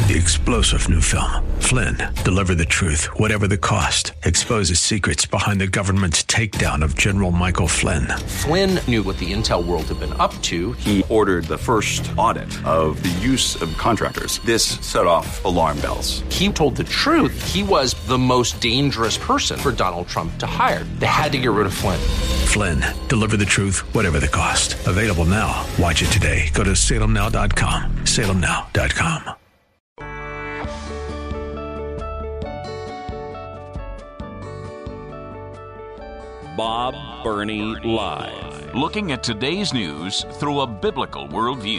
The explosive new film, Flynn, deliver the truth, whatever the cost, exposes secrets behind the government's takedown of General Michael Flynn. Flynn knew what the intel world had been up to. He ordered the first audit of the use of contractors. This set off alarm bells. He told the truth. He was the most dangerous person for Donald Trump to hire. They had to get rid of Flynn. Flynn, deliver the truth, whatever the cost. Available now. Watch it today. Go to salemnow.com. salemnow.com. Bob Burney Live. Looking at today's news through a biblical worldview.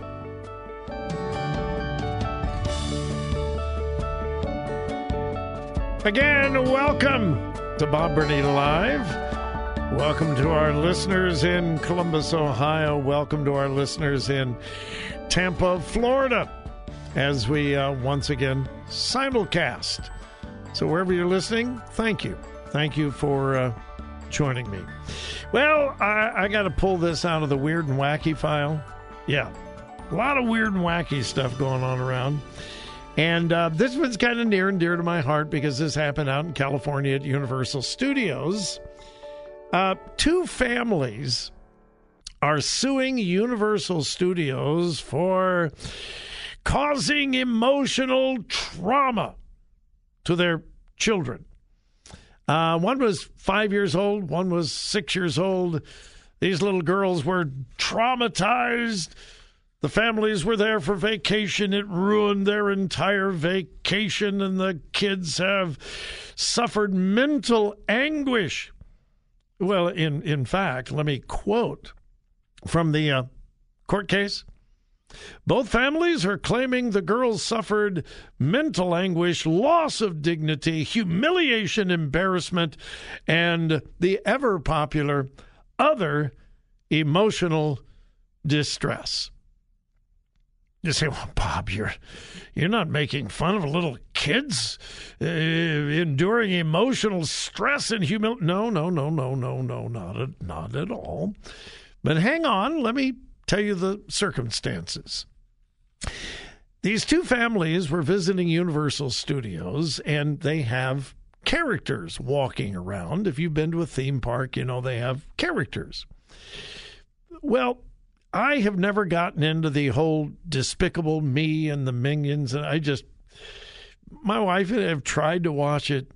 Again, welcome to Bob Burney Live. Welcome to our listeners in Columbus, Ohio. Welcome to our listeners in Tampa, Florida, as we once again simulcast. So wherever you're listening, thank you. Thank you for joining me. Well, I got to pull this out of the weird and wacky file. Yeah, a lot of weird and wacky stuff going on around. And this one's kind of near and dear to my heart because this happened out in California at Universal Studios. Two families are suing Universal Studios for causing emotional trauma to their children. One was 5 years old. One was 6 years old. These little girls were traumatized. The families were there for vacation. It ruined their entire vacation, and the kids have suffered mental anguish. Well, in fact, let me quote from the court case. Both families are claiming the girls suffered mental anguish, loss of dignity, humiliation, embarrassment, and the ever-popular other emotional distress. You say, well, Bob, you're not making fun of little kids enduring emotional stress and humiliation. No, not at all. But hang on, let me tell you the circumstances. These two families were visiting Universal Studios, and they have characters walking around. If you've been to a theme park, you know they have characters. Well, I have never gotten into the whole Despicable Me and the Minions, and my wife and I have tried to watch it.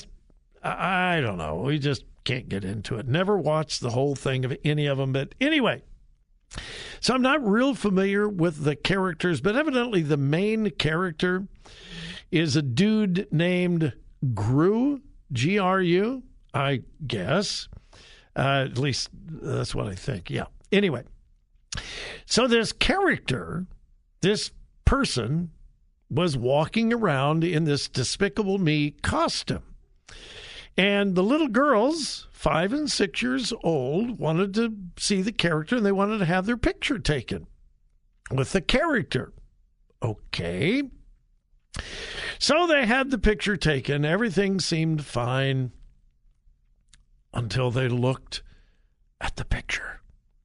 I don't know. We just can't get into it. Never watched the whole thing of any of them, but anyway. So I'm not real familiar with the characters, but evidently the main character is a dude named Gru, G-R-U, I guess. At least that's what I think. Yeah. Anyway, so this character, this person, was walking around in this Despicable Me costume. And the little girls, 5 and 6 years old, wanted to see the character, and they wanted to have their picture taken with the character. Okay. So they had the picture taken. Everything seemed fine until they looked at the picture.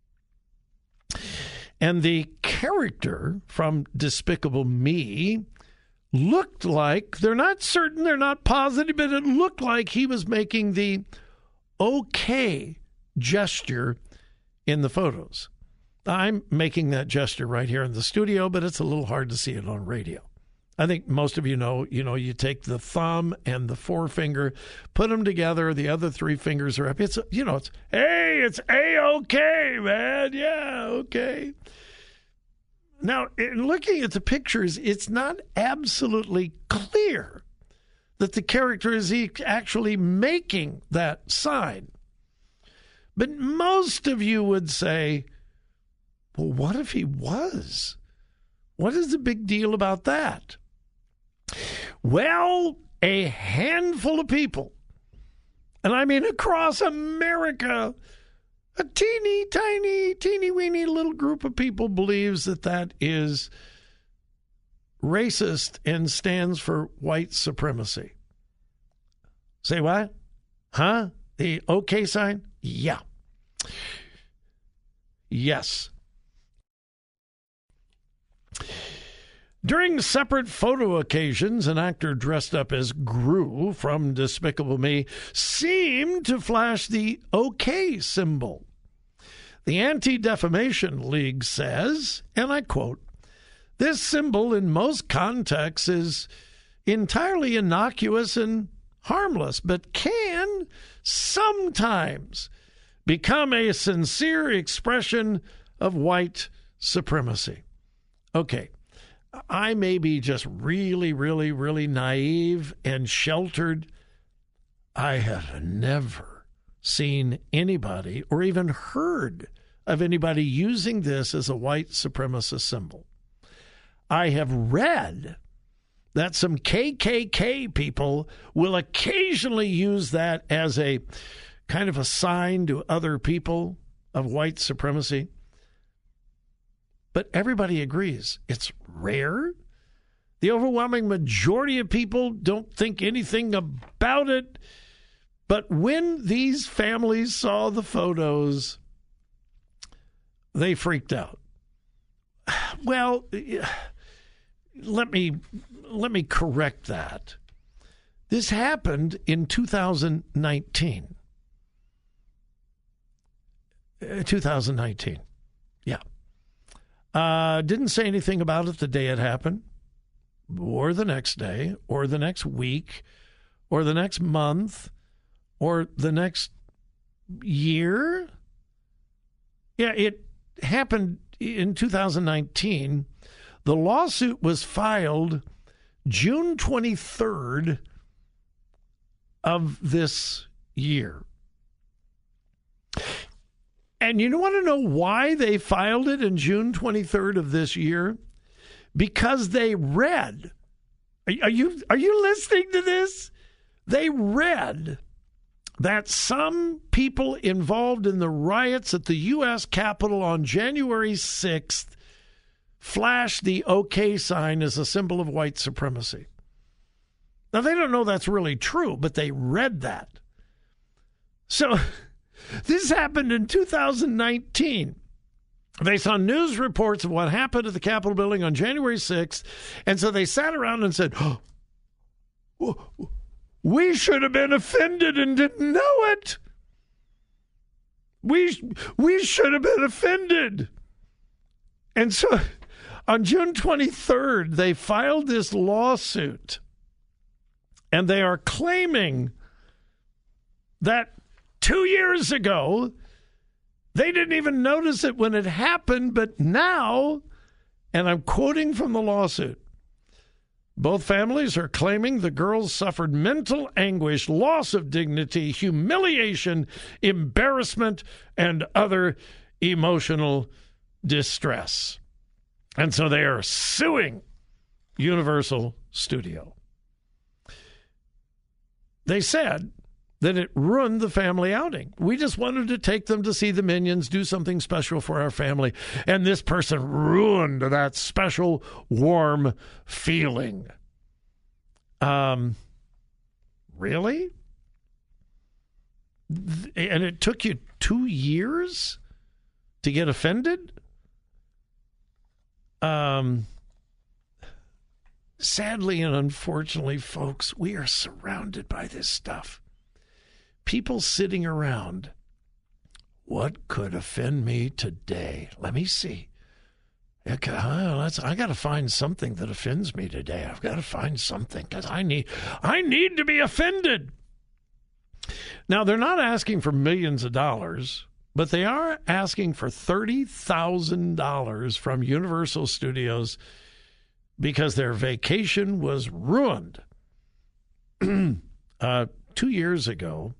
And the character from Despicable Me looked like, they're not certain, they're not positive, but it looked like he was making the okay gesture in the photos. I'm making that gesture right here in the studio, but it's a little hard to see it on radio. I think most of you know, you take the thumb and the forefinger, put them together, the other three fingers are up. It's it's A-okay, man. Yeah, okay. Now, in looking at the pictures, it's not absolutely clear that the character is actually making that sign. But most of you would say, well, what if he was? What is the big deal about that? Well, a handful of people, and I mean across America, a teeny weeny little group of people believes that is racist and stands for white supremacy. Say what? Huh? The okay sign? Yeah. Yes. During separate photo occasions, an actor dressed up as Gru from Despicable Me seemed to flash the OK symbol. The Anti-Defamation League says, and I quote, "This symbol in most contexts is entirely innocuous and harmless, but can sometimes become a sincere expression of white supremacy." Okay. I may be just really, really, really naive and sheltered. I have never seen anybody or even heard of anybody using this as a white supremacist symbol. I have read that some KKK people will occasionally use that as a kind of a sign to other people of white supremacy. But everybody agrees it's rare. The overwhelming majority of people don't think anything about it. But when these families saw the photos, they freaked out. Well, let me correct that. This happened in 2019. 2019. Yeah. Didn't say anything about it the day it happened, or the next day, or the next week, or the next month, or the next year. Yeah, it happened in 2019. The lawsuit was filed June 23rd of this year. And you want to know why they filed it in June 23rd of this year? Because they read. Are you listening to this? They read that some people involved in the riots at the U.S. Capitol on January 6th flashed the OK sign as a symbol of white supremacy. Now, they don't know that's really true, but they read that. So this happened in 2019. They saw news reports of what happened at the Capitol building on January 6th, and so they sat around and said, oh, we should have been offended and didn't know it. We should have been offended. And so on June 23rd, they filed this lawsuit, and they are claiming that 2 years ago, they didn't even notice it when it happened, but now, and I'm quoting from the lawsuit, both families are claiming the girls suffered mental anguish, loss of dignity, humiliation, embarrassment, and other emotional distress. And so they are suing Universal Studio. They said that it ruined the family outing. We just wanted to take them to see the Minions, do something special for our family, and this person ruined that special, warm feeling. Really? And it took you 2 years to get offended? Sadly and unfortunately, folks, we are surrounded by this stuff. People sitting around, what could offend me today? Let me see. I got to find something that offends me today. I've got to find something because I need to be offended. Now, they're not asking for millions of dollars, but they are asking for $30,000 from Universal Studios because their vacation was ruined 2 years ago.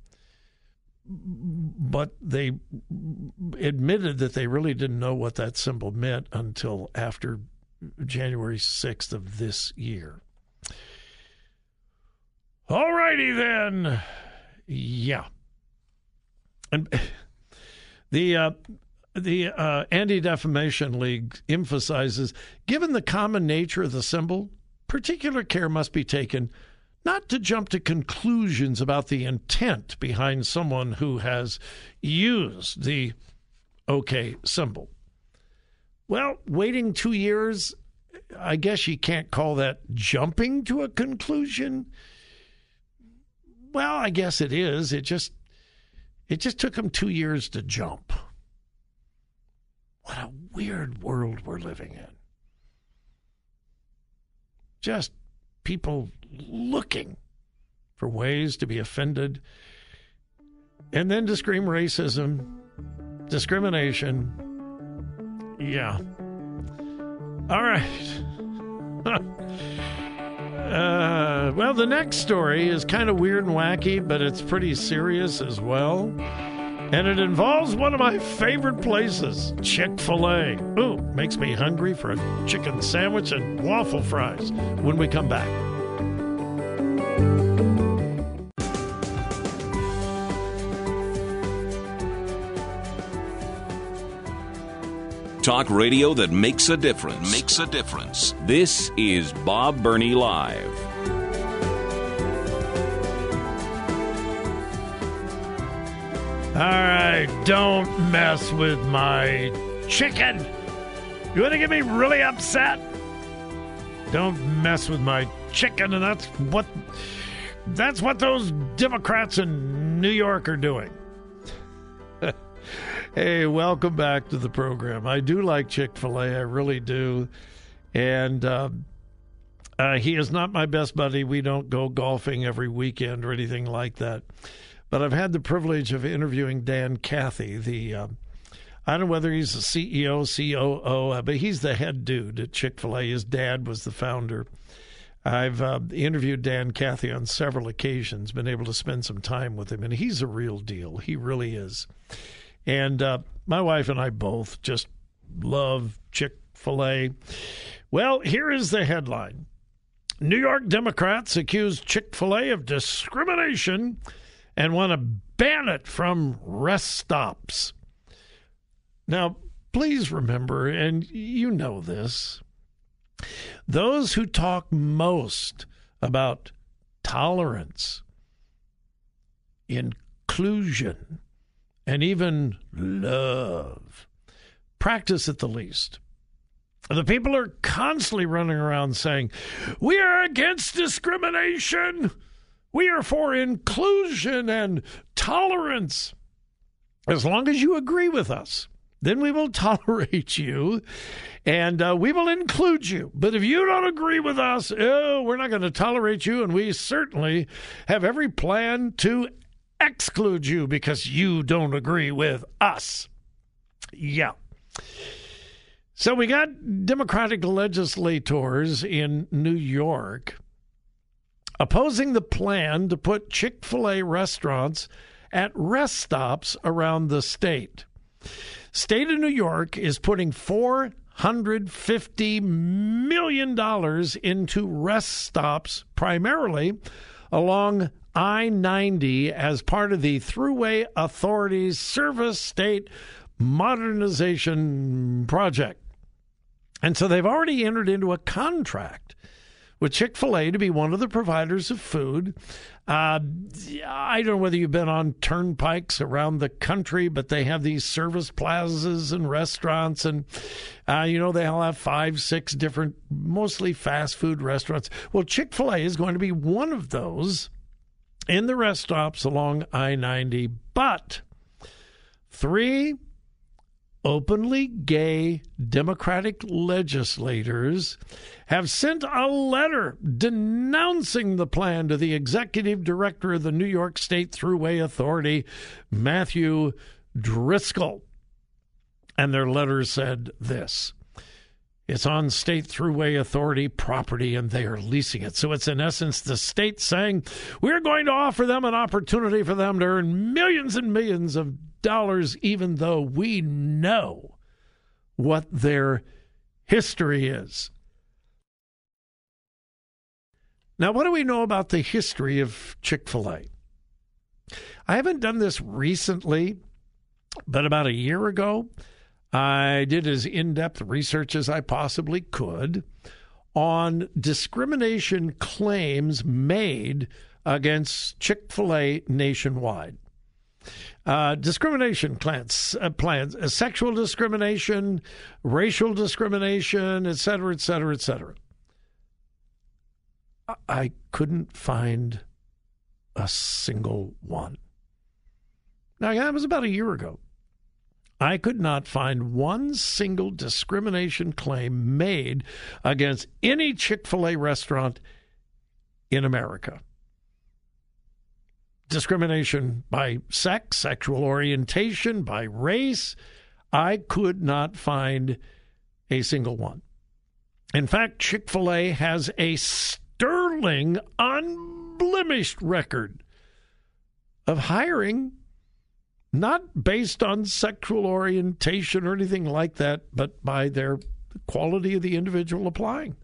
But they admitted that they really didn't know what that symbol meant until after January 6th of this year. All righty then. Yeah. And the Anti-Defamation League emphasizes, given the common nature of the symbol, particular care must be taken not to jump to conclusions about the intent behind someone who has used the OK symbol. Well, waiting 2 years I guess you can't call that jumping to a conclusion. Well, I guess it is. It just took them 2 years to jump. What a weird world we're living in. Just people looking for ways to be offended and then to scream racism, discrimination. Yeah. All right. Well, the next story is kind of weird and wacky, but it's pretty serious as well. And it involves one of my favorite places, Chick-fil-A. Ooh, makes me hungry for a chicken sandwich and waffle fries when we come back. Talk radio that makes a difference. Makes a difference. This is Bob Burney Live. All right, don't mess with my chicken. You want to get me really upset? Don't mess with my chicken, and that's what those Democrats in New York are doing. Hey, welcome back to the program. I do like Chick-fil-A, I really do. And he is not my best buddy. We don't go golfing every weekend or anything like that. But I've had the privilege of interviewing Dan Cathy, I don't know whether he's the CEO, COO, but he's the head dude at Chick-fil-A. His dad was the founder. I've interviewed Dan Cathy on several occasions, been able to spend some time with him, and he's a real deal. He really is. And my wife and I both just love Chick-fil-A. Well, here is the headline. New York Democrats accuse Chick-fil-A of discrimination and want to ban it from rest stops. Now, please remember, and you know this, those who talk most about tolerance, inclusion, and even love, practice at the least. The people are constantly running around saying, we are against discrimination. We are for inclusion and tolerance. As long as you agree with us, then we will tolerate you and we will include you. But if you don't agree with us, we're not going to tolerate you, and we certainly have every plan to exclude you because you don't agree with us. Yeah. So we got Democratic legislators in New York opposing the plan to put Chick-fil-A restaurants at rest stops around the state. State of New York is putting $450 million into rest stops, primarily along I-90 as part of the Thruway Authority's Service State Modernization Project. And so they've already entered into a contract with Chick-fil-A to be one of the providers of food. I don't know whether you've been on turnpikes around the country, but they have these service plazas and restaurants, and, they all have 5-6 different, mostly fast food restaurants. Well, Chick-fil-A is going to be one of those in the rest stops along I-90, but 3 openly gay Democratic legislators have sent a letter denouncing the plan to the executive director of the New York State Thruway Authority, Matthew Driscoll. And their letter said this: it's on State Thruway Authority property, and they are leasing it. So it's in essence the state saying, we're going to offer them an opportunity for them to earn millions and millions of dollars, even though we know what their history is. Now, what do we know about the history of Chick-fil-A? I haven't done this recently, but about a year ago, I did as in-depth research as I possibly could on discrimination claims made against Chick-fil-A nationwide. Discrimination plans, sexual discrimination, racial discrimination, et cetera, et cetera, et cetera. I couldn't find a single one. Now, that was about a year ago. I could not find one single discrimination claim made against any Chick-fil-A restaurant in America. Discrimination by sex, sexual orientation, by race, I could not find a single one. In fact, Chick-fil-A has a sterling, unblemished record of hiring, not based on sexual orientation or anything like that, but by their quality of the individual applying.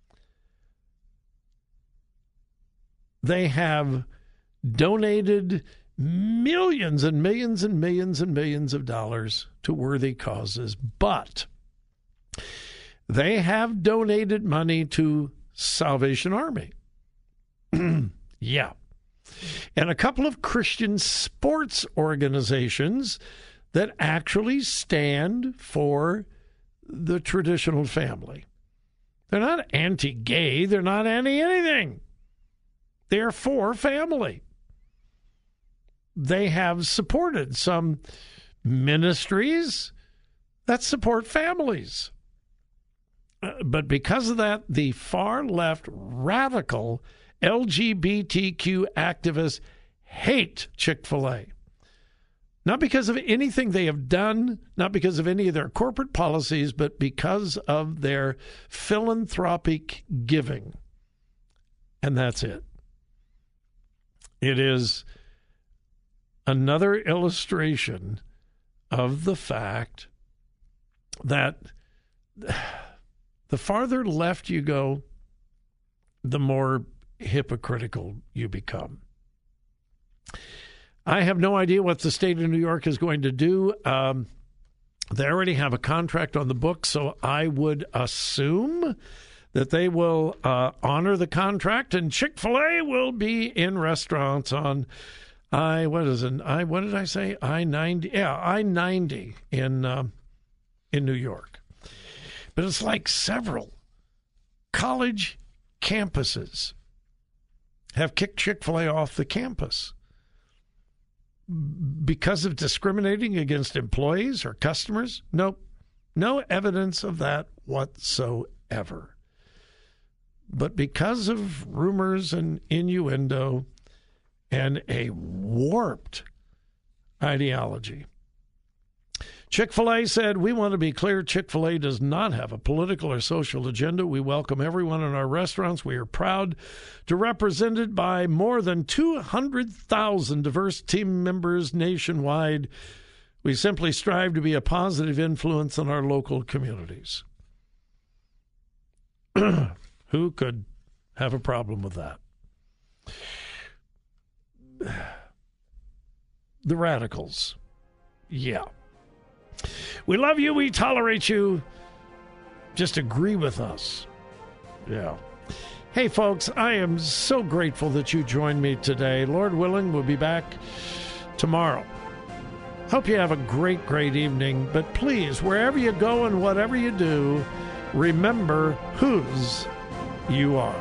They have donated millions and millions and millions and millions of dollars to worthy causes, but they have donated money to Salvation Army. Yeah. And a couple of Christian sports organizations that actually stand for the traditional family. They're not anti-gay. They're not anti-anything. They're for family. They have supported some ministries that support families. But because of that, the far-left radical LGBTQ activists hate Chick-fil-A. Not because of anything they have done, not because of any of their corporate policies, but because of their philanthropic giving. And that's it. It is another illustration of the fact that the farther left you go, the more hypocritical you become. I have no idea what the state of New York is going to do. They already have a contract on the books, so I would assume that they will honor the contract, and Chick-fil-A will be in restaurants on I-90. Yeah, I-90 in New York. But it's like several college campuses have kicked Chick-fil-A off the campus because of discriminating against employees or customers. Nope. No evidence of that whatsoever. But because of rumors and innuendo and a warped ideology. Chick-fil-A said, "We want to be clear, Chick-fil-A does not have a political or social agenda. We welcome everyone in our restaurants. We are proud to represented by more than 200,000 diverse team members nationwide. We simply strive to be a positive influence in our local communities." Who could have a problem with that? The radicals. Yeah. We love you. We tolerate you. Just agree with us. Yeah. Hey, folks, I am so grateful that you joined me today. Lord willing, we'll be back tomorrow. Hope you have a great, great evening. But please, wherever you go and whatever you do, remember whose you are.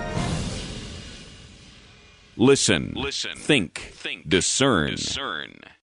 Listen. Think. Discern.